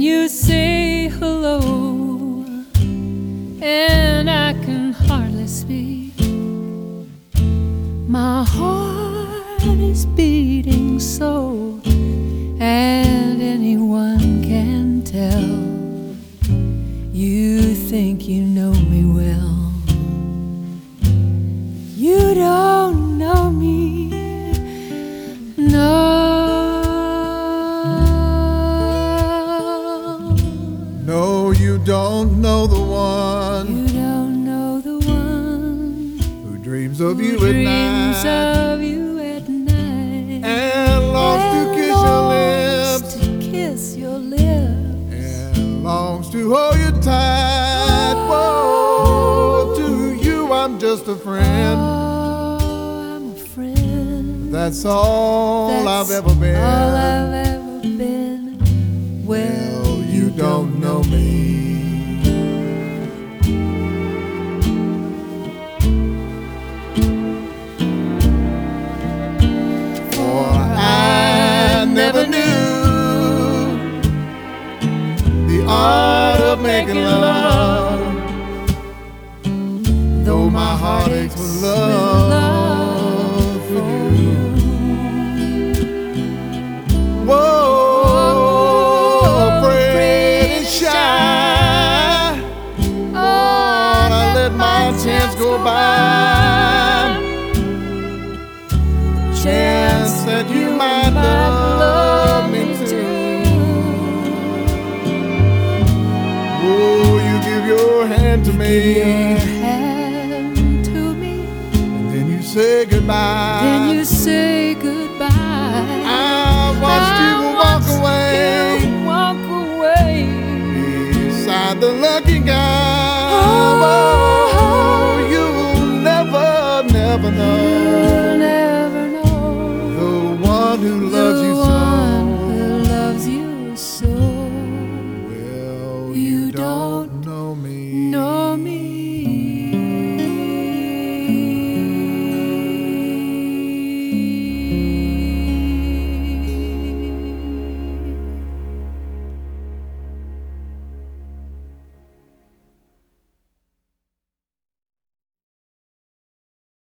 you say hello, and I can hardly speak. My heart is beating so, and anyone can tell. You think you know me well. You don't know me, no. No, you don't know the one. You don't know the one Who dreams of you who at dreams night of you at night and longs to kiss your longs lips to kiss your lips and longs to hold you tight. Whoa, to you I'm just a friend. Oh, I'm a friend. That's all I've ever been. All I've ever been. Well, you don't know me. For I never knew the art of making love, though my heart aches for love for you. Whoa, afraid and shy. Oh, I let my chance go by. Chance that you might love me too. Oh, you give your hand to me, and then you say goodbye. Then you say goodbye. I watched you walk away. Walk away Beside the lucky guy. Oh, Oh, you'll never, never know.